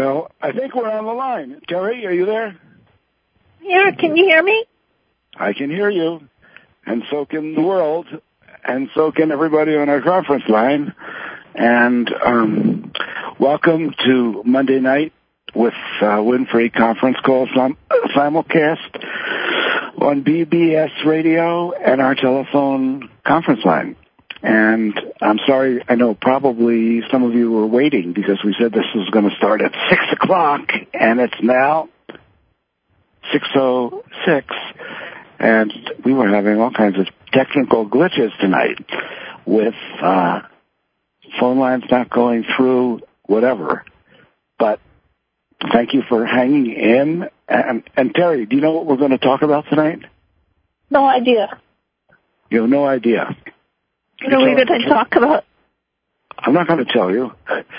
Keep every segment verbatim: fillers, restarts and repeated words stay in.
Well, I think we're on the line. Terry, are you there? Yeah, can you hear me? I can hear you, and so can the world, and so can everybody on our conference line. And um, welcome to Monday night with uh, Winfrey conference call sim- simulcast on B B S Radio and our telephone conference line. And I'm sorry, I know probably some of you were waiting because we said this was going to start at six o'clock, and it's now six oh six, and we were having all kinds of technical glitches tonight with uh, phone lines not going through, whatever. But thank you for hanging in. And, and Terry, do you know what we're going to talk about tonight? No idea. You have no idea. What are we going to talk about? I'm not going to tell you.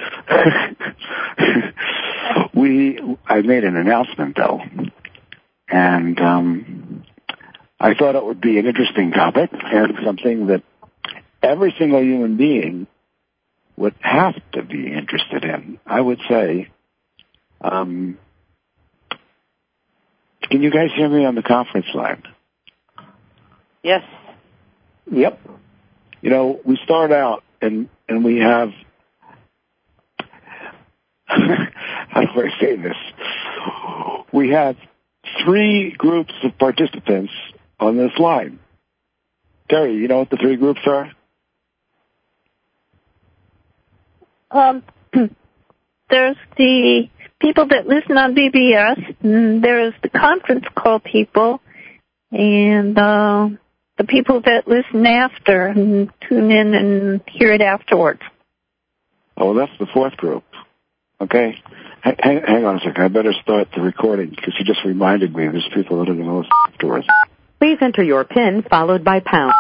we, I made an announcement, though, and um, I thought it would be an interesting topic and something that every single human being would have to be interested in. I would say, um, can you guys hear me on the conference line? Yes. Yep. You know, we start out and, and we have, how do I say this? We have three groups of participants on this line. Terry, you know what the three groups are? Um, there's the people that listen on B B S, and there's the conference call people, and uh, the people that listen after and tune in and hear it afterwards. Oh, well, that's the fourth group. Okay? H- hang, hang on a second. I better start the recording because you just reminded me there's people that are going to listen afterwards. Please enter your PIN followed by pound.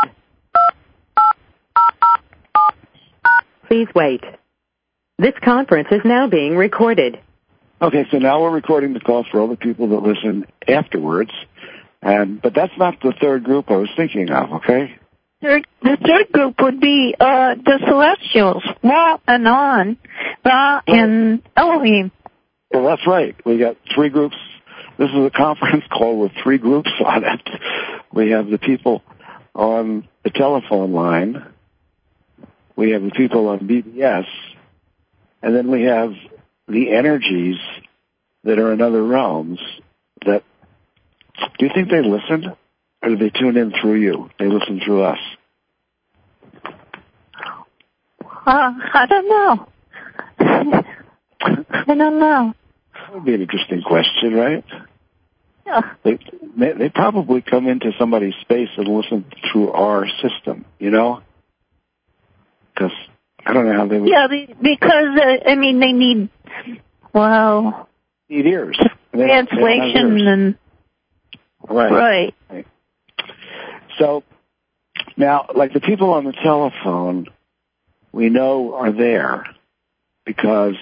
Please wait. This conference is now being recorded. Okay, so now we're recording the call for all the people that listen afterwards. And, but that's not the third group I was thinking of, okay? Third, the third group would be uh, the Celestials, Ra and On, Ra and Elohim. Well, that's right. We got three groups. This is a conference call with three groups on it. We have the people on the telephone line. We have the people on B B S. And then we have the energies that are in other realms that, do you think they listen? Or do they tune in through you? They listen through us. Uh, I don't know. I don't know. That would be an interesting question, right? Yeah. They, they probably come into somebody's space and listen through our system, you know? Because I don't know how they would. Yeah, because, uh, I mean, they need, well, need ears. translation and, right. right. Right. So, now, like the people on the telephone, we know are there because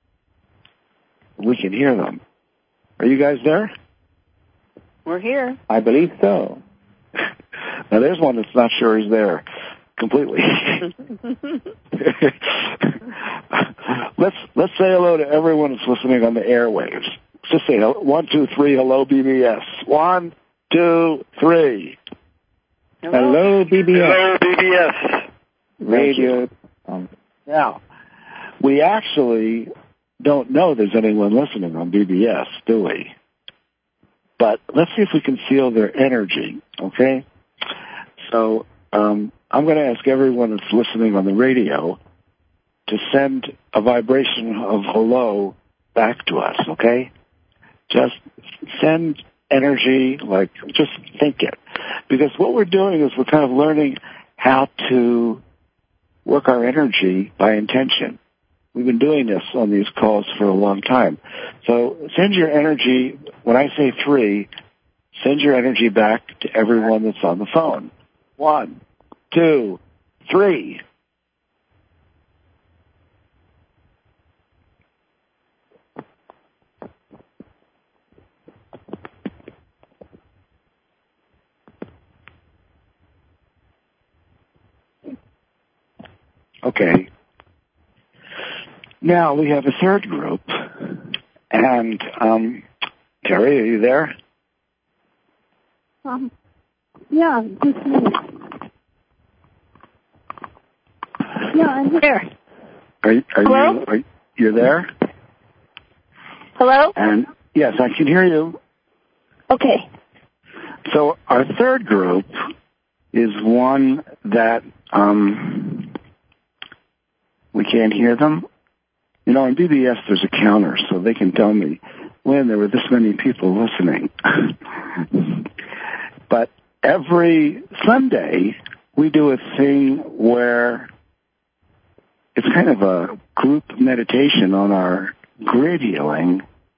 we can hear them. Are you guys there? We're here. I believe so. Now, there's one that's not sure he's there completely. let's let's say hello to everyone that's listening on the airwaves. Just say one, two, three. Hello, B B S. One, two, three. Hello, hello B B S. Hello, B B S. Radio. Um, now, we actually don't know there's anyone listening on B B S, do we? But let's see if we can feel their energy, okay? So um, I'm going to ask everyone that's listening on the radio to send a vibration of hello back to us, okay? Just send energy, like, just think it. Because what we're doing is we're kind of learning how to work our energy by intention. We've been doing this on these calls for a long time. So send your energy, when I say three, send your energy back to everyone that's on the phone. One, two, three. Okay. Now we have a third group, And, um, Terry, are you there? Um, yeah, just a minute. Yeah, I'm here. Are, are Hello? you, are you there? Hello? And, yes, I can hear you. Okay. So our third group is one that, um, we can't hear them. You know, on B B S there's a counter, so they can tell me when there were this many people listening. But every Sunday, we do a thing where it's kind of a group meditation on our grid healing,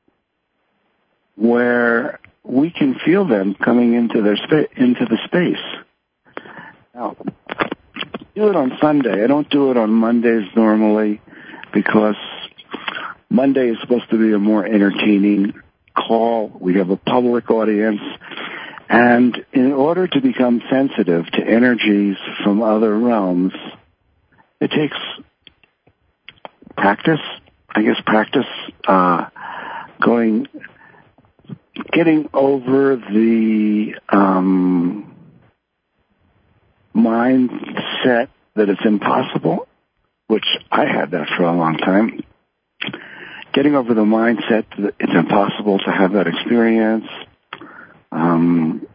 where we can feel them coming into their spa- into the space. Now, I do it on Sunday. I don't do it on Mondays normally, because Monday is supposed to be a more entertaining call. We have a public audience. And in order to become sensitive to energies from other realms, it takes practice, I guess practice, uh, going, getting over the um, mindset that it's impossible, which I had that for a long time. Getting over the mindset that it's impossible to have that experience. Um,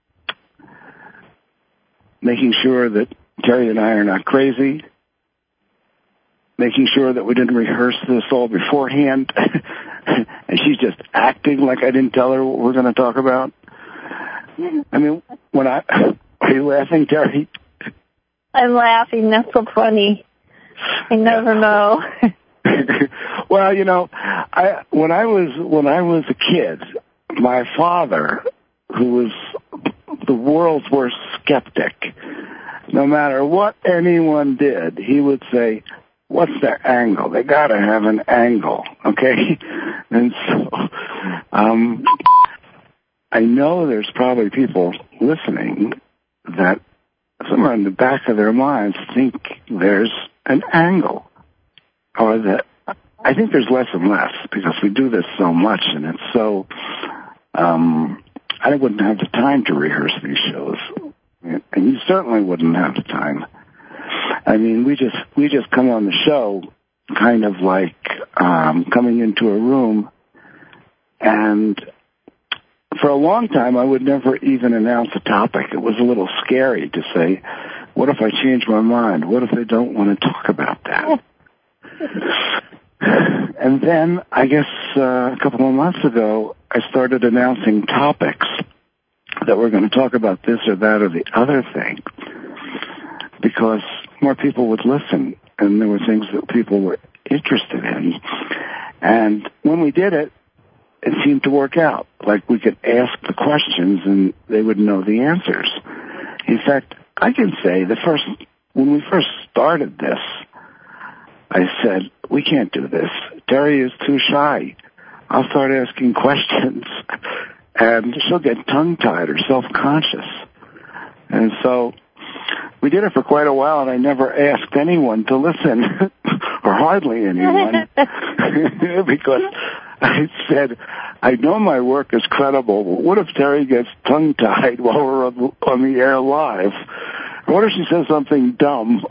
making sure that Terry and I are not crazy. Making sure that we didn't rehearse this all beforehand. And she's just acting like I didn't tell her what we're going to talk about. I mean, when I... Are you laughing, Terry? I'm laughing. That's so funny. I never know. Well, you know, I when I was when I was a kid, my father, who was the world's worst skeptic, no matter what anyone did, he would say, "What's their angle? They got to have an angle, okay?" And so, um, I know there's probably people listening that somewhere in the back of their minds think there's an angle, or that I think there's less and less, because we do this so much, and it's so, um, I wouldn't have the time to rehearse these shows, and you certainly wouldn't have the time. I mean, we just, we just come on the show kind of like, um, coming into a room, and for a long time, I would never even announce a topic. It was a little scary to say, what if I change my mind? What if they don't want to talk about that? And then, I guess uh, a couple of months ago, I started announcing topics that we're going to talk about this or that or the other thing, because more people would listen, and there were things that people were interested in. And when we did it, it seemed to work out. Like, we could ask the questions and they would know the answers. In fact, I can say the first, when we first started this, I said, we can't do this. Terry is too shy. I'll start asking questions and she'll get tongue-tied or self-conscious. And so we did it for quite a while, and I never asked anyone to listen, or hardly anyone, because I said, I know my work is credible, but what if Terry gets tongue-tied while we're on, on the air live? What if she says something dumb?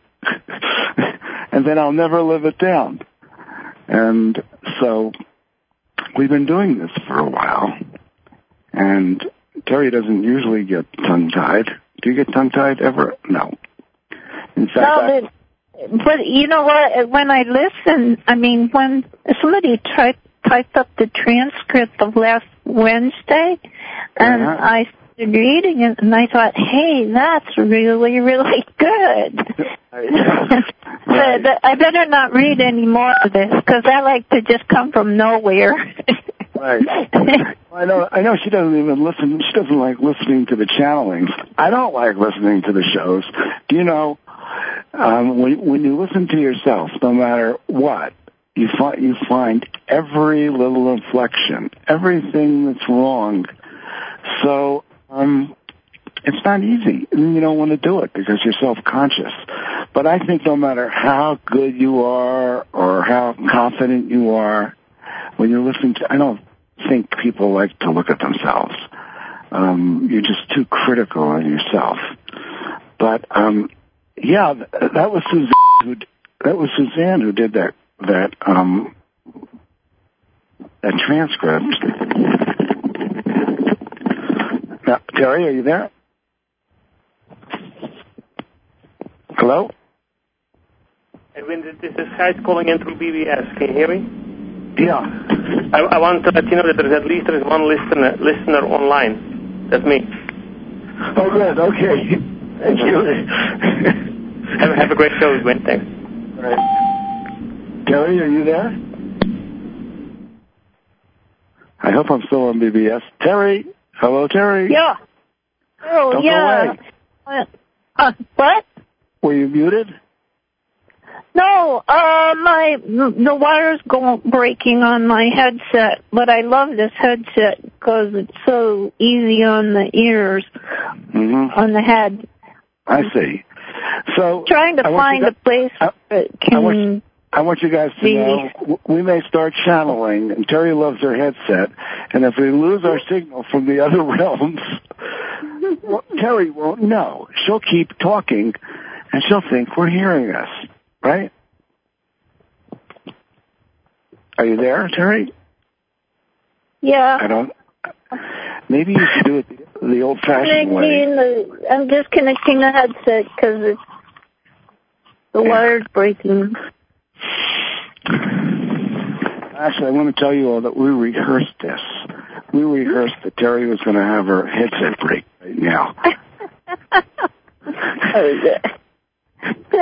And then I'll never live it down. And so we've been doing this for a while, and Terry doesn't usually get tongue-tied. Do you get tongue-tied ever? No. In fact, no, I, but, but you know what? When I listen, I mean, when somebody tried, typed up the transcript of last Wednesday, and uh-huh. I started reading it, and I thought, hey, that's really, really good. Right. But I better not read any more of this, because I like to just come from nowhere. Right. I know. I know she doesn't even listen. She doesn't like listening to the channelings. I don't like listening to the shows. Do you know? Um, when when you listen to yourself, no matter what, you find you find every little inflection, everything that's wrong. So um, it's not easy. You don't want to do it because you're self-conscious. But I think no matter how good you are or how confident you are, when you're listening to, I don't think people like to look at themselves. Um, you're just too critical on yourself. But, um, yeah, that was Suzanne who, that was Suzanne who did that, that, um, that transcript. Now, Terry, are you there? Hello? Edwin, this is Gijs calling in through B B S. Can you hear me? Yeah. I, I want to let you know that there is at least there is one listener listener online. That's me. Oh, good. Okay. Thank you. have, have a great show, Edwin. Thanks. All right. Terry, are you there? I hope I'm still on B B S. Terry. Hello, Terry. Yeah. Oh, Don't yeah. Go away. Uh, what? Were you muted? No, uh, my, the wire's go breaking on my headset, but I love this headset because it's so easy on the ears, mm-hmm. on the head. I see. So trying to find guys, a place I, that can I want, you, I want you guys to be, know we may start channeling, and Terry loves her headset, and if we lose our signal from the other realms, well, Terry won't know. She'll keep talking, and she'll think we're hearing us. Right? Are you there, Terry? Yeah. I don't. Maybe you should do it the, the old-fashioned way. The, I'm disconnecting the headset because it's the yeah. wire's breaking. Actually, I want to tell you all that we rehearsed this. We rehearsed that Terry was going to have her headset break right now. Oh, yeah.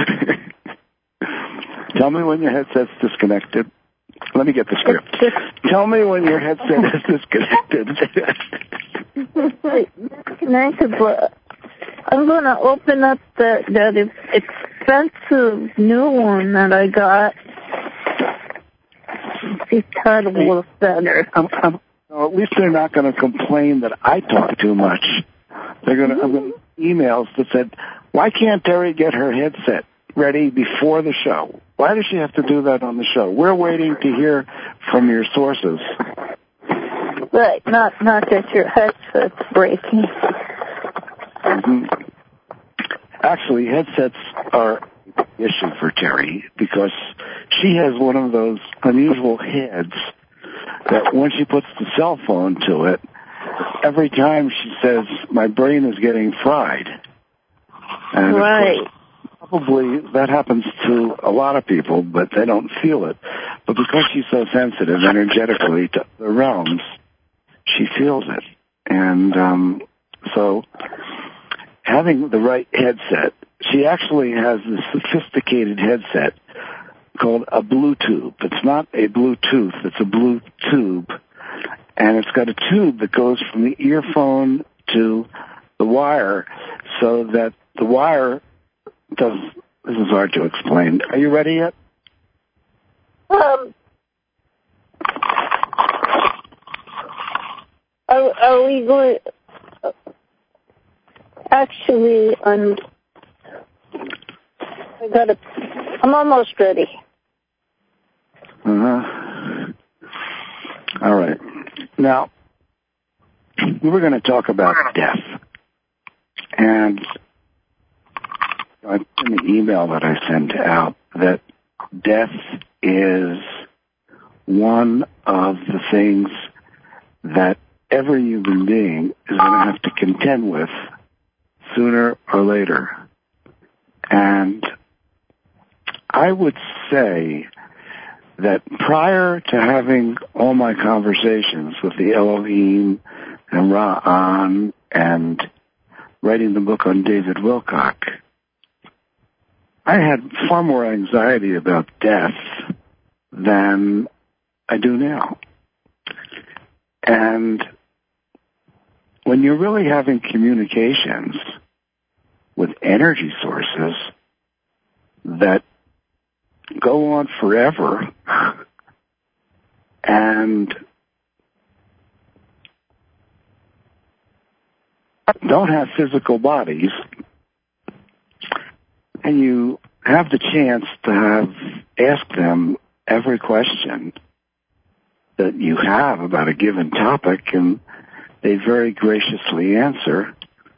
Tell me when your headset's disconnected. Let me get the script. Tell me when your headset is disconnected. Disconnected, but I'm going to open up the, the expensive new one that I got. It's kind of a little better. I'm, I'm, well, at least they're not going to complain that I talk too much. They're going to, I'm going to emails that said, why can't Terry get her headset ready before the show? Why does she have to do that on the show? We're waiting to hear from your sources. Right, not not that your headset's breaking. Mm-hmm. Actually, headsets are an issue for Terry because she has one of those unusual heads that when she puts the cell phone to it, every time she says, my brain is getting fried. And right. Of course, probably that happens to a lot of people, but they don't feel it. But because she's so sensitive energetically to the realms, she feels it. And um, so having the right headset, she actually has this sophisticated headset called a Bluetooth. It's not a Bluetooth, it's a Bluetooth. And it's got a tube that goes from the earphone to the wire so that the wire does, this is hard to explain. Are you ready yet? Um, are, are we going, uh, actually, I'm, I gotta, I'm almost ready. Uh-huh. All right. Now, we were going to talk about death. And in the email that I sent out, that death is one of the things that every human being is going to have to contend with sooner or later. And I would say that prior to having all my conversations with the Elohim and Ra'an and writing the book on David Wilcock, I had far more anxiety about death than I do now. And when you're really having communications with energy sources that go on forever and don't have physical bodies, and you have the chance to have ask them every question that you have about a given topic, and they very graciously answer.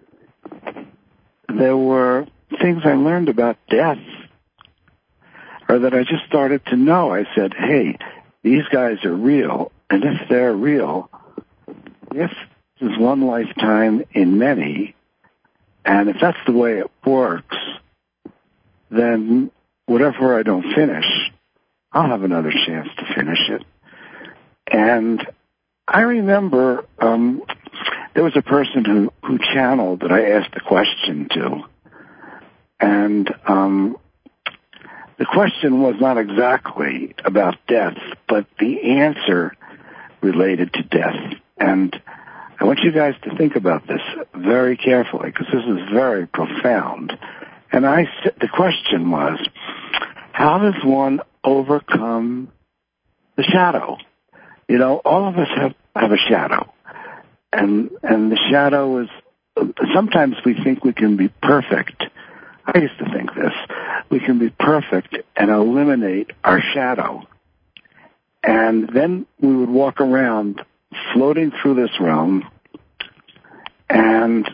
There were things I learned about death, or that I just started to know. I said, hey, these guys are real, and if they're real, if there's one lifetime in many, and if that's the way it works, then whatever I don't finish, I'll have another chance to finish it. And I remember um, there was a person who, who channeled that I asked a question to. And um, the question was not exactly about death, but the answer related to death. And I want you guys to think about this very carefully, because this is very profound. And I, the question was, how does one overcome the shadow? You know, all of us have, have a shadow. And, and the shadow is, sometimes we think we can be perfect. I used to think this. We can be perfect and eliminate our shadow. And then we would walk around floating through this realm, and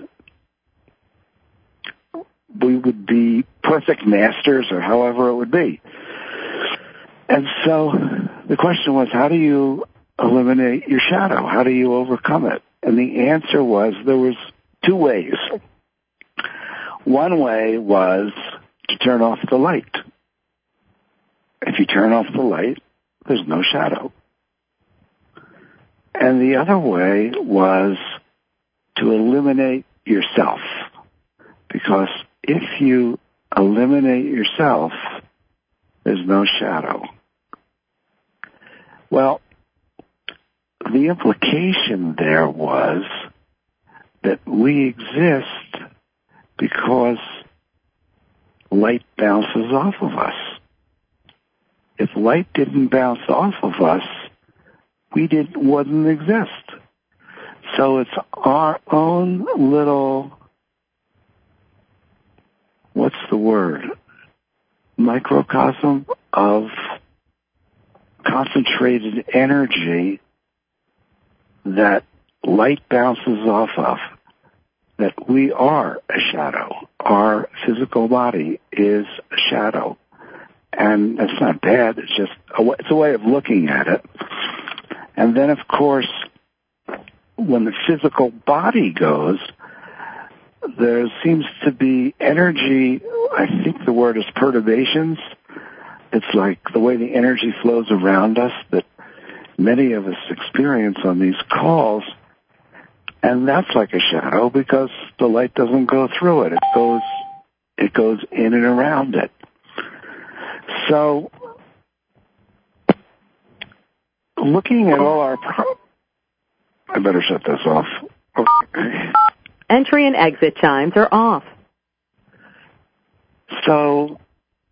we would be perfect masters, or however it would be. And so the question was, how do you eliminate your shadow? How do you overcome it? And the answer was, there was two ways. One way was to turn off the light. If you turn off the light, there's no shadow. And the other way was to eliminate yourself. Because if you eliminate yourself, there's no shadow. Well, the implication there was that we exist because light bounces off of us. If light didn't bounce off of us, we didn't, wouldn't exist. So it's our own little, what's the word, microcosm of concentrated energy that light bounces off of, that we are a shadow. Our physical body is a shadow. And that's not bad. It's just a, it's a way of looking at it. And then, of course, when the physical body goes, there seems to be energy. I think the word is perturbations. It's like the way the energy flows around us that many of us experience on these calls. And that's like a shadow because the light doesn't go through it. It goes, it goes in and around it. So, looking at all our pro- I better shut this off. Okay. Entry and exit chimes are off. So,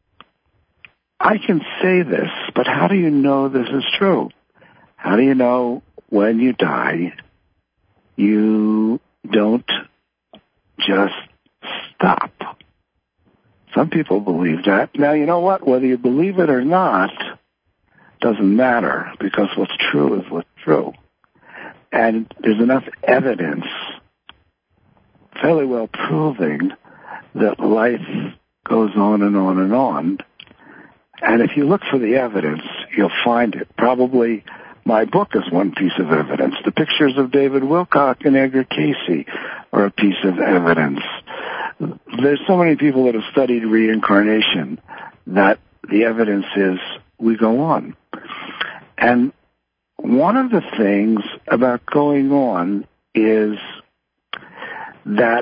I can say this, but how do you know this is true? How do you know when you die, you don't just stop? Some people believe that. Now, you know what? Whether you believe it or not doesn't matter, because what's true is what's true. And there's enough evidence, fairly well proving, that life goes on and on and on. And if you look for the evidence, you'll find it. Probably my book is one piece of evidence. The pictures of David Wilcock and Edgar Cayce are a piece of evidence. There's so many people that have studied reincarnation that the evidence is we go on. And one of the things about going on is that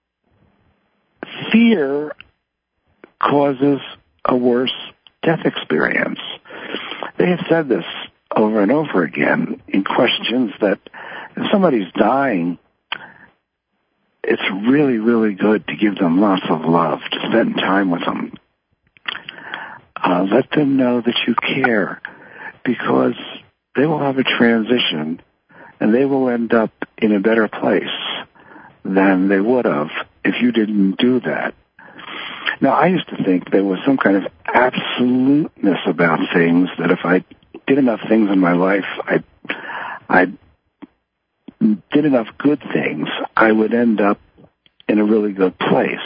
fear causes a worse death experience. They have said this over and over again in questions that if somebody's dying, it's really, really good to give them lots of love, to spend time with them. Uh, let them know that you care, because they will have a transition and they will end up in a better place than they would have if you didn't do that. Now, I used to think there was some kind of absoluteness about things, that if I did enough things in my life, I, I did enough good things, I would end up in a really good place.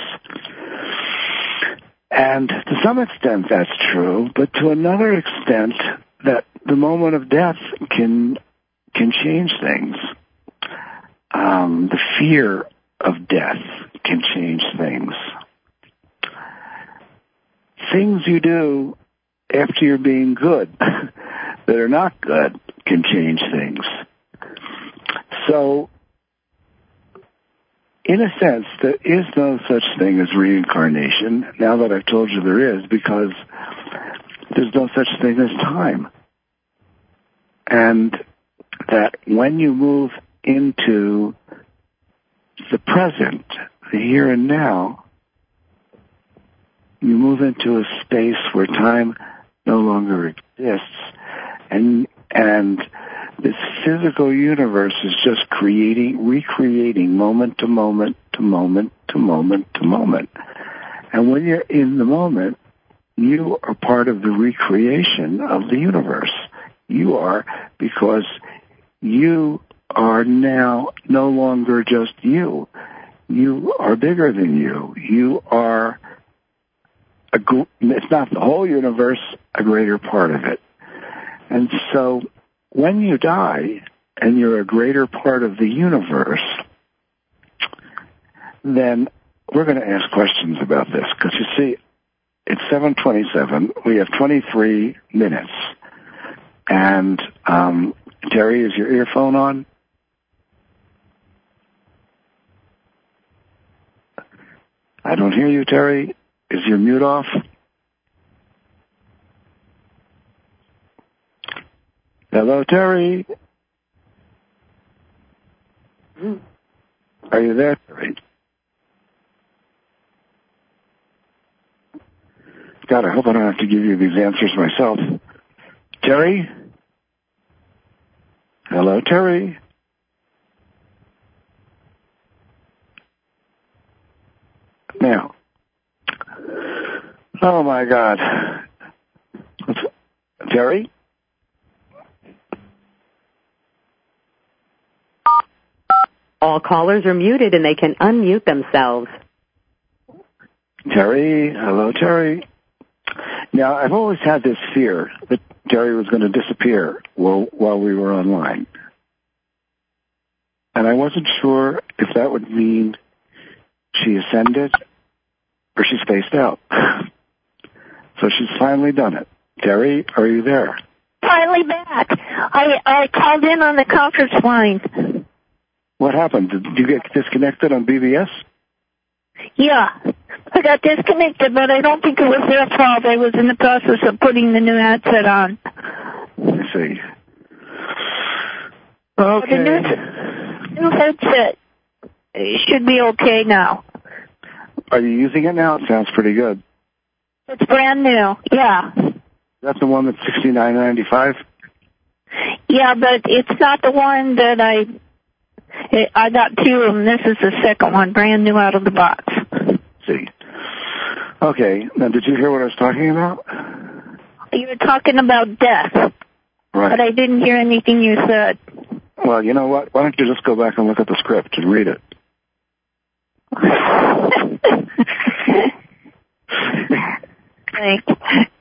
And to some extent that's true, but to another extent that the moment of death can can change things. Um, the fear of death can change things. Things you do after you're being good that are not good can change things. So, in a sense, there is no such thing as reincarnation, now that I've told you there is, because there's no such thing as time. And that when you move into the present, the here and now, you move into a space where time no longer exists, and and this physical universe is just creating, recreating moment to moment to moment to moment to moment. And when you're in the moment, you are part of the recreation of the universe. You are, because you are now no longer just you. You are bigger than you. You are, a, it's not the whole universe, a greater part of it. And so when you die and you're a greater part of the universe, then we're going to ask questions about this, because you see, it's seven twenty-seven. We have twenty-three minutes. And, um, Terry, is your earphone on? I don't hear you, Terry. Is your mute off? Hello, Terry. Are you there, Terry? God, I hope I don't have to give you these answers myself. Terry? Hello, Terry? Now. Oh, my God. Terry? All callers are muted and they can unmute themselves. Terry? Hello, Terry? Now, I've always had this fear that Terry was going to disappear while, while we were online. And I wasn't sure if that would mean she ascended or she spaced out. So she's finally done it. Terry, are you there? Finally back. I, I called in on the conference line. What happened? Did you get disconnected on B B S? Yeah. I got disconnected, but I don't think it was their fault. I was in the process of putting the new headset on. I see. Okay. The new, new headset should be okay now. Are you using it now? It sounds pretty good. It's brand new, yeah. That's the one that's sixty-nine ninety-five? Yeah, but it's not the one that I... I got two of them. This is the second one, brand new out of the box. See. Okay. Now, did you hear what I was talking about? You were talking about death. Right. But I didn't hear anything you said. Well, you know what? Why don't you just go back and look at the script and read it? Thanks.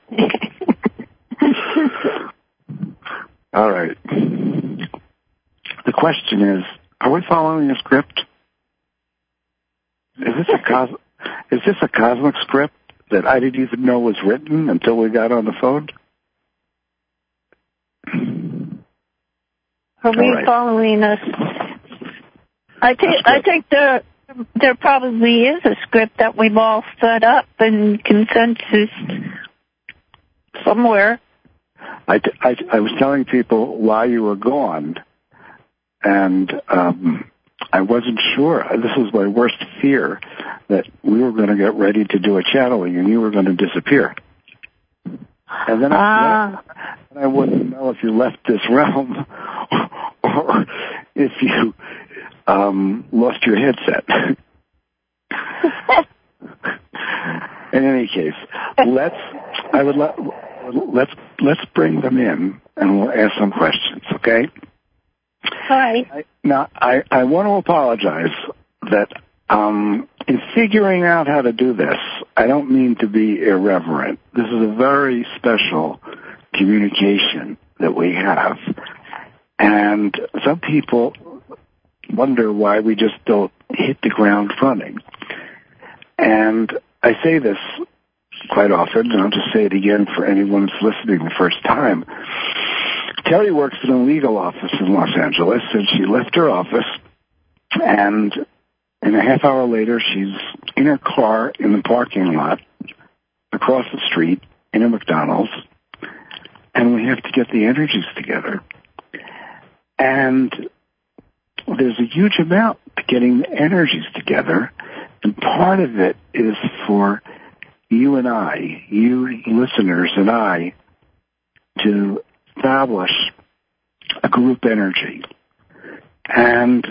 All right. The question is, are we following a script? Is this a cos- is this a cosmic script that I didn't even know was written until we got on the phone? Are we right. following us? I think I think there there probably is a script that we've all set up in consensus somewhere. I, t- I, I was telling people while you were gone, and um, I wasn't sure. This was my worst fear, that we were going to get ready to do a channeling and you were going to disappear. And then, uh. I, then I wouldn't know if you left this realm or if you um, lost your headset. In any case, let's. I would, lo- let's let's bring them in, and we'll ask some questions, okay? Hi. I, now, I, I want to apologize that um, in figuring out how to do this, I don't mean to be irreverent. This is a very special communication that we have, and some people wonder why we just don't hit the ground running. And I say this quite often, and I'll just say it again for anyone who's listening the first time. Terry works in a legal office in Los Angeles, and she left her office, and and a half hour later, she's in her car in the parking lot across the street in a McDonald's, and we have to get the energies together. And there's a huge amount to getting the energies together, and part of it is for you and I, you listeners and I, to establish a group energy. And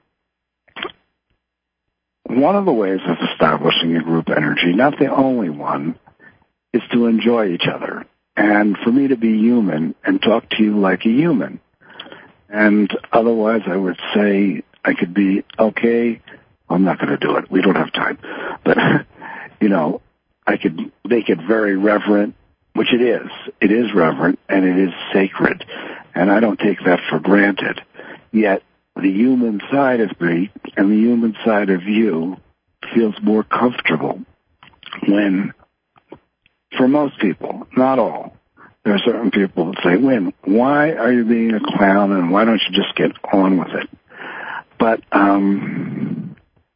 one of the ways of establishing a group energy, not the only one, is to enjoy each other. And for me to be human and talk to you like a human. And otherwise I would say I could be, okay, I'm not going to do it. We don't have time. But, you know, I could make it very reverent, which it is. It is reverent, and it is sacred. And I don't take that for granted. Yet, the human side of me and the human side of you feels more comfortable when, for most people, not all, there are certain people that say, Win, why are you being a clown, and why don't you just get on with it? But um,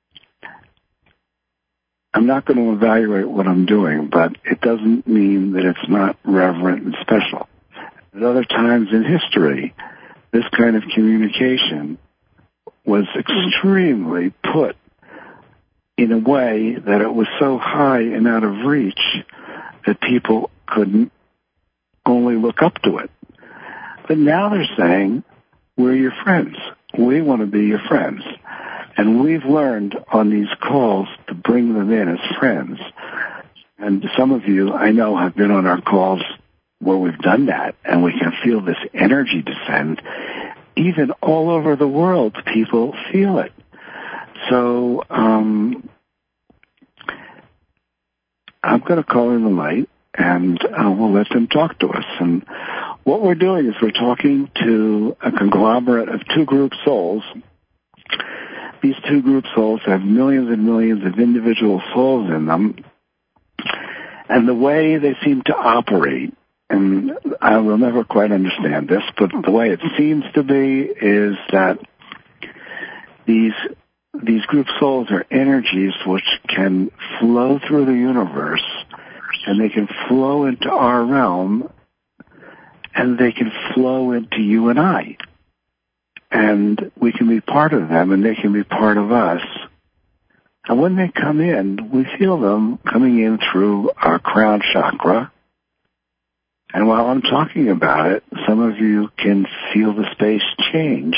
I'm not going to evaluate what I'm doing, but it doesn't mean that it's not reverent and special. At other times in history, this kind of communication was extremely put in a way that it was so high and out of reach that people couldn't only look up to it. But now they're saying, we're your friends. We want to be your friends. And we've learned on these calls to bring them in as friends. And some of you, I know, have been on our calls where we've done that, and we can feel this energy descend. Even all over the world, people feel it. So um, I'm going to call in the light, and uh, we'll let them talk to us. And what we're doing is we're talking to a conglomerate of two group souls. These two group souls have millions and millions of individual souls in them. And the way they seem to operate, and I will never quite understand this, but the way it seems to be is that these these group souls are energies which can flow through the universe, and they can flow into our realm, and they can flow into you and I. And we can be part of them, and they can be part of us. And when they come in, we feel them coming in through our crown chakra. And while I'm talking about it, some of you can feel the space change.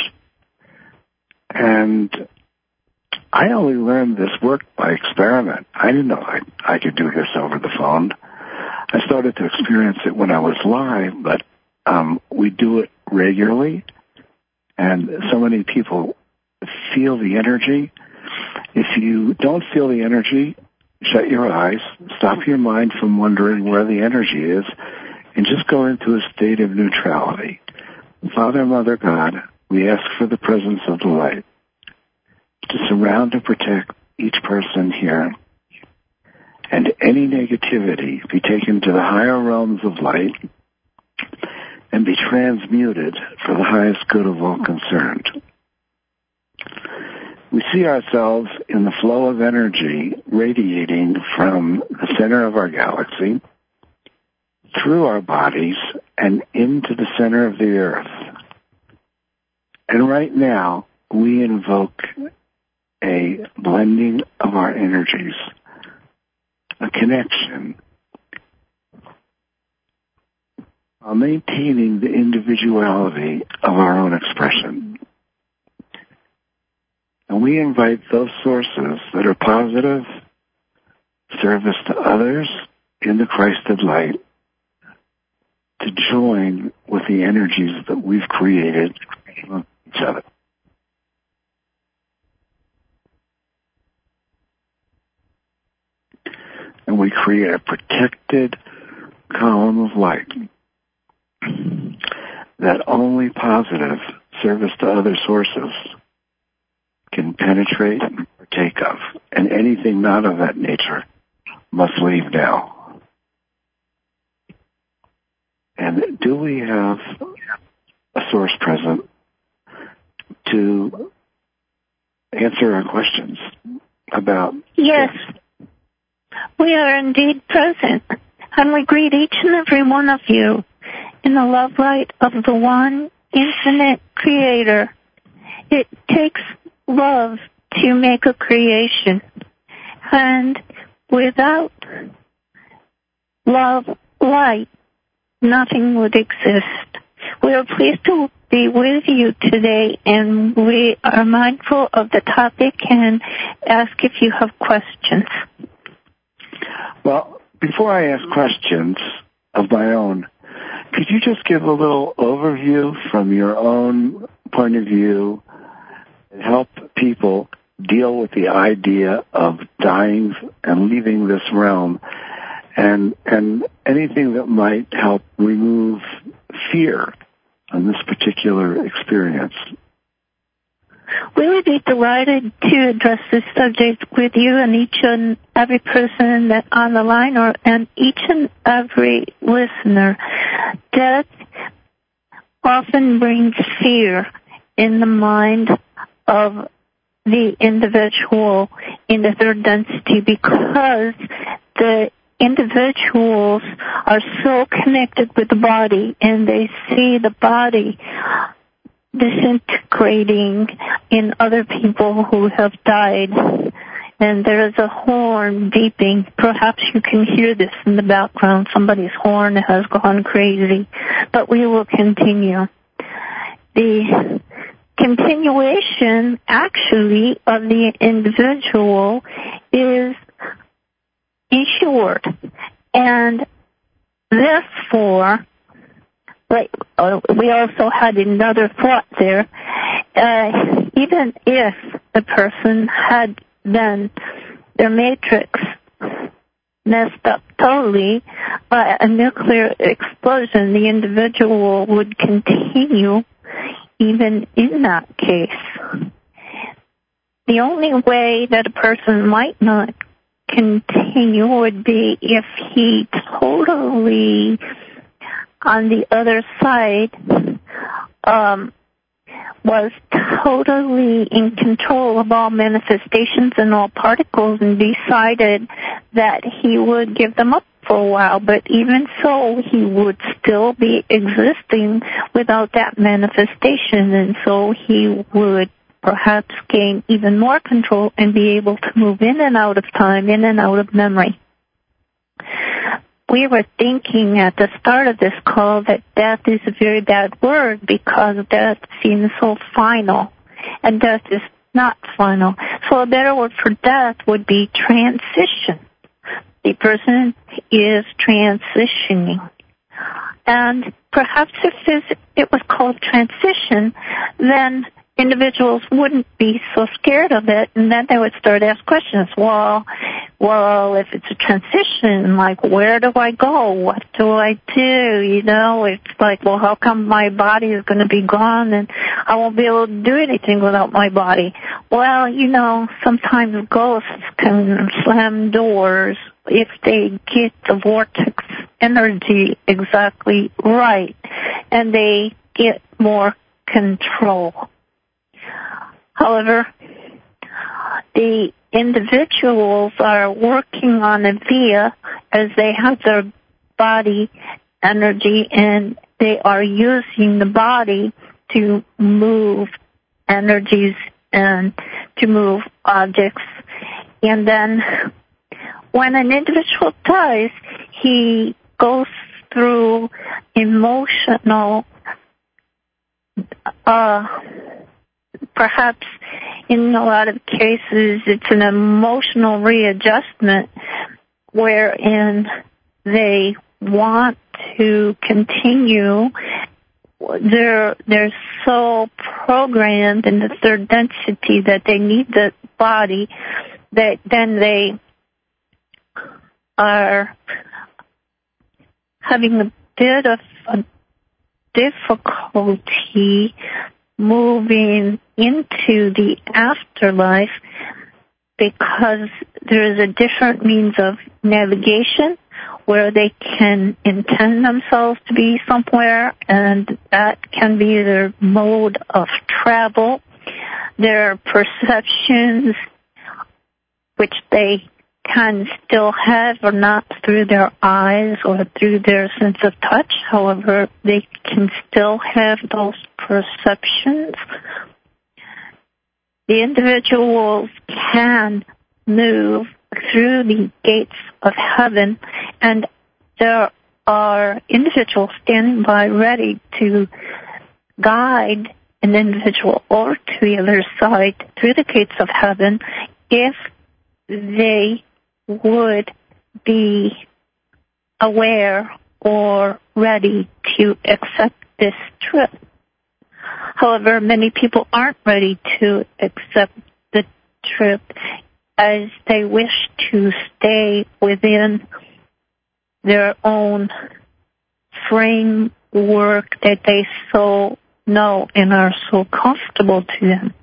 And I only learned this work by experiment. I didn't know I, I could do this over the phone. I started to experience it when I was live, but um, we do it regularly. And so many people feel the energy. If you don't feel the energy, shut your eyes, stop your mind from wondering where the energy is, and just go into a state of neutrality. Father, Mother, God, we ask for the presence of the light to surround and protect each person here, and any negativity be taken to the higher realms of light and be transmuted for the highest good of all concerned. We see ourselves in the flow of energy radiating from the center of our galaxy, through our bodies, and into the center of the earth. And right now, we invoke a blending of our energies, a connection, while maintaining the individuality of our own expression. And we invite those sources that are positive, service to others in the Christed light, to join with the energies that we've created on each other. And we create a protected column of light that only positive service to other sources can penetrate and partake of, and anything not of that nature must leave now. And do we have a source present to answer our questions about Yes, this? We are indeed present, and we greet each and every one of you in the love light of the one infinite creator. It takes love to make a creation, and without love, light, nothing would exist. We are pleased to be with you today, and we are mindful of the topic and ask if you have questions. Well, before I ask questions of my own, could you just give a little overview from your own point of view and help people deal with the idea of dying and leaving this realm, and and anything that might help remove fear on this particular experience? We would be delighted to address this subject with you and each and every person that on the line, or and each and every listener. Death often brings fear in the mind of the individual in the third density, because the individuals are so connected with the body, and they see the body disintegrating in other people who have died. And there is a horn beeping. Perhaps you can hear this in the background. Somebody's horn has gone crazy. But we will continue. The continuation, actually, of the individual is ensured. And therefore, But uh, we also had another thought there. Uh, even if the person had then their matrix messed up totally by a nuclear explosion, the individual would continue even in that case. The only way that a person might not continue would be if he totally, on the other side, um, was totally in control of all manifestations and all particles, and decided that he would give them up for a while. But even so, he would still be existing without that manifestation, and so he would perhaps gain even more control and be able to move in and out of time, in and out of memory. We were thinking at the start of this call that death is a very bad word, because death seems so final, and death is not final. So a better word for death would be transition. The person is transitioning. And perhaps if it was called transition, then individuals wouldn't be so scared of it, and then they would start to ask questions. Well, well, if it's a transition, like, where do I go? What do I do? You know, it's like, well, how come my body is going to be gone and I won't be able to do anything without my body? Well, you know, sometimes ghosts can slam doors if they get the vortex energy exactly right, and they get more control. However, the individuals are working on a via as they have their body energy, and they are using the body to move energies and to move objects. And then when an individual dies, he goes through emotional uh perhaps in a lot of cases it's an emotional readjustment wherein they want to continue. They're, they're so programmed in the third density that they need the body, that then they are having a bit of a difficulty moving into the afterlife because there is a different means of navigation where they can intend themselves to be somewhere, and that can be their mode of travel. Their perceptions, which they can still have, or not through their eyes or through their sense of touch. However, they can still have those perceptions. The individuals can move through the gates of heaven, and there are individuals standing by ready to guide an individual over to the other side through the gates of heaven if they would be aware or ready to accept this trip. However, many people aren't ready to accept the trip as they wish to stay within their own framework that they so know and are so comfortable to them.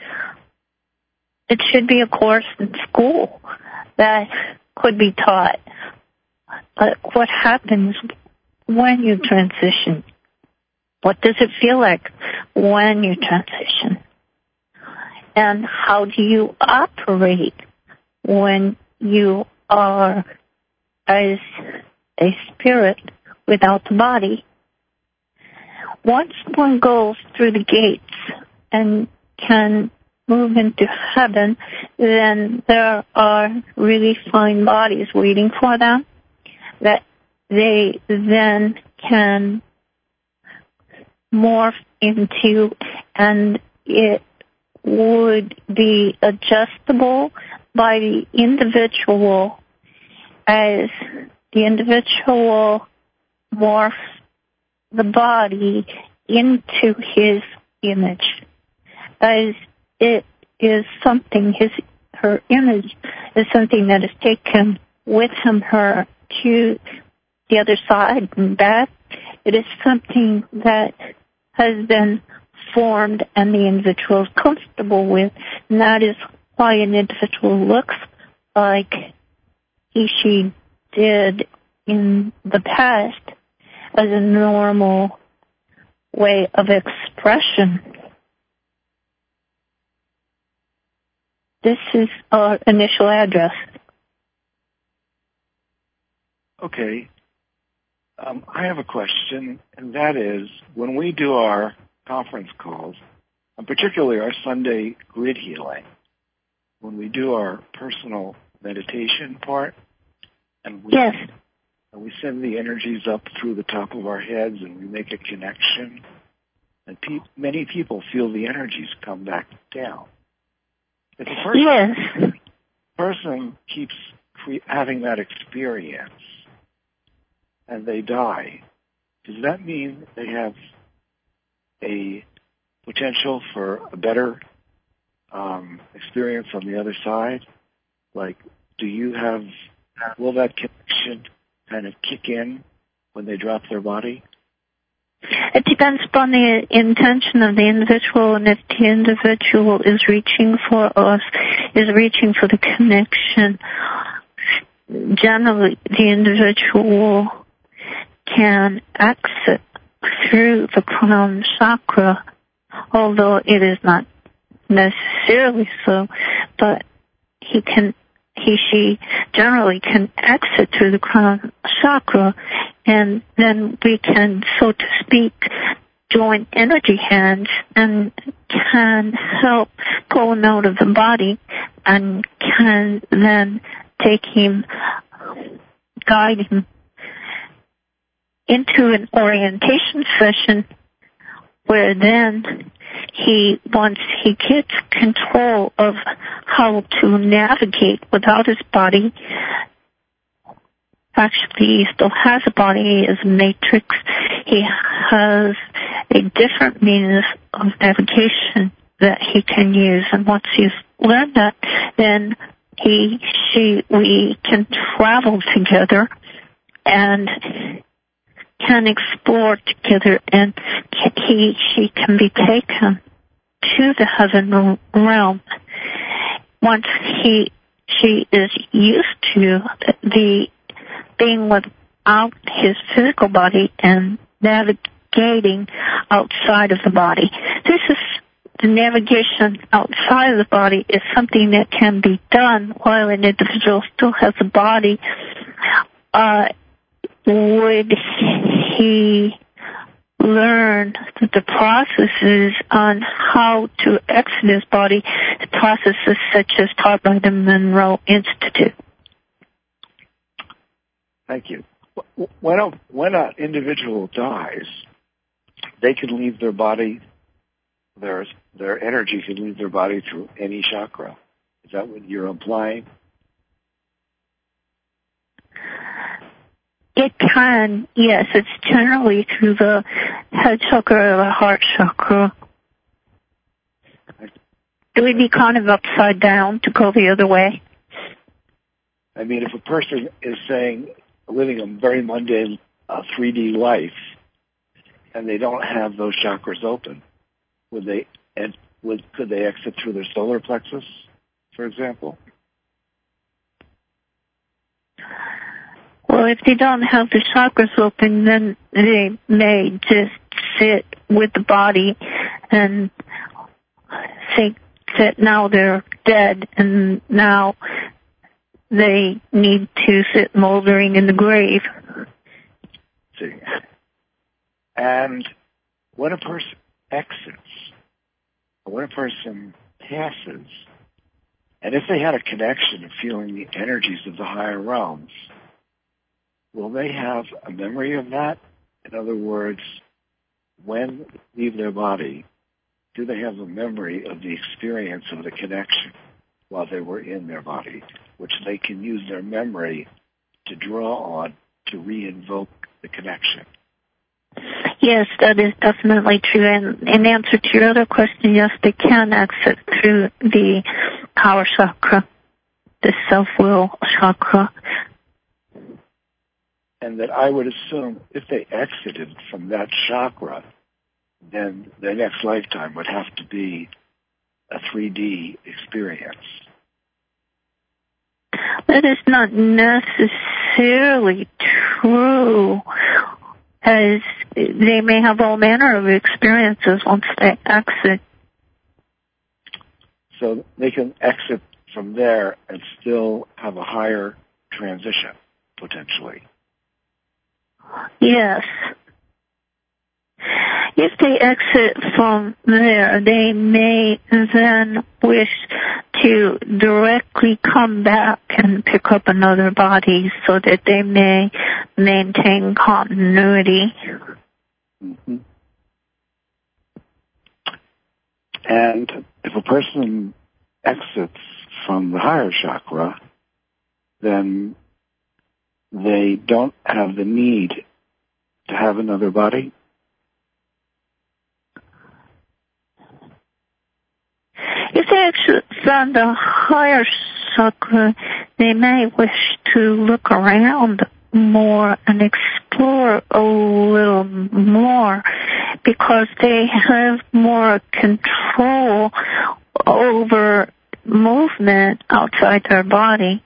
It should be a course in school that could be taught. But what happens when you transition? What does it feel like when you transition? And how do you operate when you are as a spirit without the body? Once one goes through the gates and can move into heaven, then there are really fine bodies waiting for them that they then can morph into, and it would be adjustable by the individual as the individual morphs the body into his image. As it is something, his, her image is something that is taken with him, her, to the other side and back. It is something that has been formed and the individual is comfortable with, and that is why an individual looks like he, she did in the past as a normal way of expression. This is our initial address. Okay. Um, I have a question, and that is, when we do our conference calls, and particularly our Sunday grid healing, when we do our personal meditation part, and we, yes. and we send the energies up through the top of our heads and we make a connection, and pe- many people feel the energies come back down. If a person, yes. person keeps cre- having that experience and they die, does that mean they have a potential for a better um, experience on the other side? Like, do you have, will that connection kind of kick in when they drop their body? It depends upon the intention of the individual, and if the individual is reaching for us, is reaching for the connection, generally the individual can exit through the crown chakra, although it is not necessarily so, but he can, he, she generally can exit through the crown chakra, and then we can, so to speak, join energy hands and can help pull him out of the body and can then take him, guide him into an orientation session where then he, once he gets control of how to navigate without his body, actually he still has a body. He is a matrix. He has a different means of navigation that he can use. And once he's learned that, then he, she, we can travel together and can explore together, and he, she can be taken to the heaven realm. Once he, she is used to the being without his physical body and navigating outside of the body. This is the navigation outside of the body is something that can be done while an individual still has a body. Uh, would he learn the processes on how to exit his body, the processes such as taught by the Monroe Institute? Thank you. When a, when an individual dies, they can leave their body, their, their energy can leave their body through any chakra. Is that what you're implying? It can, yes. It's generally through the head chakra or the heart chakra. It would be kind of upside down to go the other way. I mean, if a person is saying, living a very mundane uh, three D life, and they don't have those chakras open, would they, and would, could they exit through their solar plexus, for example? Well, if they don't have the chakras open, then they may just sit with the body and think that now they're dead and now they need to sit moldering in the grave. See. And when a person exits, when a person passes, and if they had a connection of feeling the energies of the higher realms, will they have a memory of that? In other words, when they leave their body, do they have a memory of the experience of the connection while they were in their body, which they can use their memory to draw on to re-invoke the connection? Yes, that is definitely true. And in answer to your other question, yes, they can exit through the power chakra, the self-will chakra. And that I would assume if they exited from that chakra, then their next lifetime would have to be a three D experience. That is not necessarily true, as they may have all manner of experiences once they exit. So they can exit from there and still have a higher transition, potentially. Yes. If they exit from there, they may then wish to directly come back and pick up another body so that they may maintain continuity. Mm-hmm. And if a person exits from the higher chakra, then they don't have the need to have another body? If they exit from the higher chakra, they may wish to look around more and explore a little more because they have more control over movement outside their body.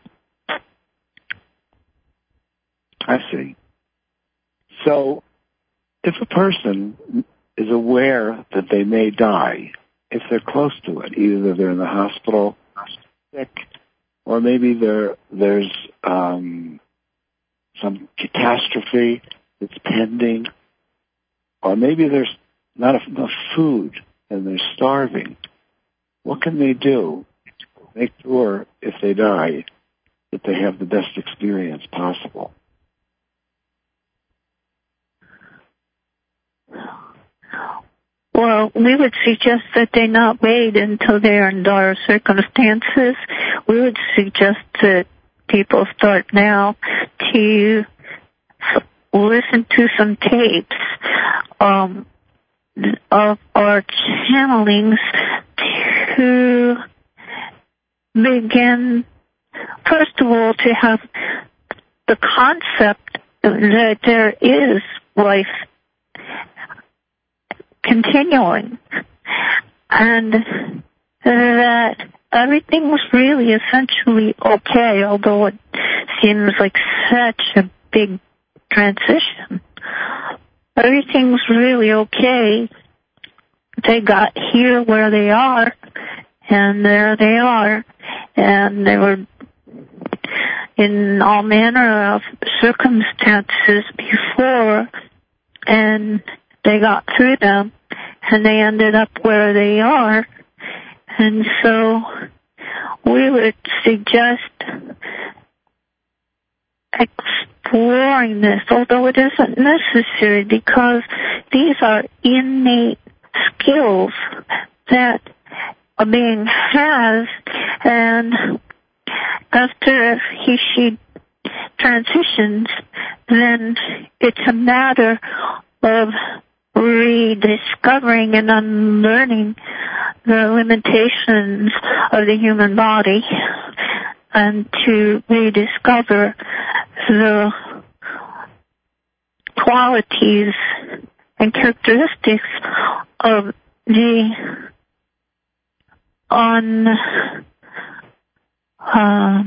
I see. So, if a person is aware that they may die, if they're close to it, either they're in the hospital, sick, or maybe there there's um, some catastrophe that's pending, or maybe there's not enough food and they're starving, what can they do to make sure, if they die, that they have the best experience possible? Well, we would suggest that they not wait until they are in dire circumstances. We would suggest that people start now to listen to some tapes um, of our channelings to begin, first of all, to have the concept that there is life continuing, and that everything was really essentially okay, although it seems like such a big transition. Everything's really okay. They got here where they are, and there they are, and they were in all manner of circumstances before, and they got through them, and they ended up where they are. And so we would suggest exploring this, although it isn't necessary, because these are innate skills that a being has, and after he, she transitions, then it's a matter of rediscovering and unlearning the limitations of the human body, and to rediscover the qualities and characteristics of the un, uh,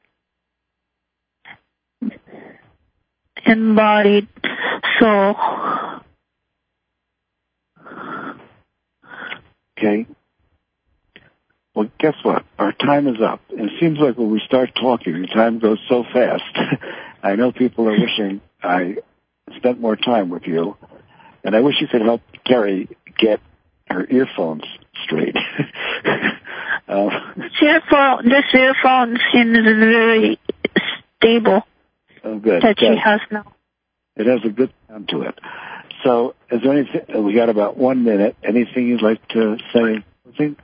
embodied soul. Okay. Well, guess what? Our time is up. And it seems like when we start talking, the time goes so fast. I know people are wishing I spent more time with you. And I wish you could help Terry get her earphones straight. uh, this, earphone, this earphone seems very stable. Oh, good. That she has now. It has a good sound to it. So, is there anything? We got about one minute. Anything you'd like to say? Anything?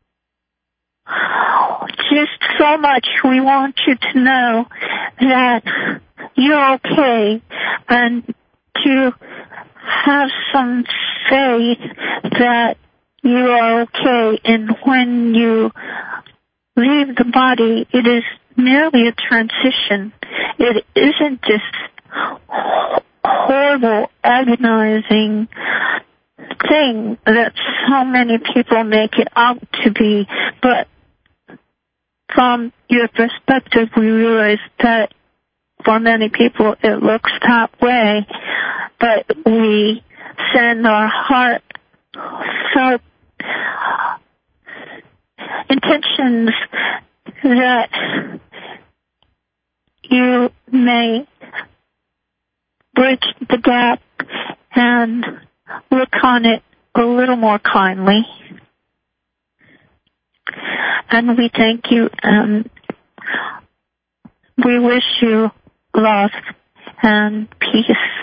Just so much. We want you to know that you're okay, and to have some faith that you are okay. And when you leave the body, it is merely a transition. It isn't just horrible, agonizing thing that so many people make it out to be, but from your perspective, we realize that for many people it looks that way, but we send our heartfelt intentions that you may bridge the gap and look on it a little more kindly. And we thank you, and we wish you love and peace.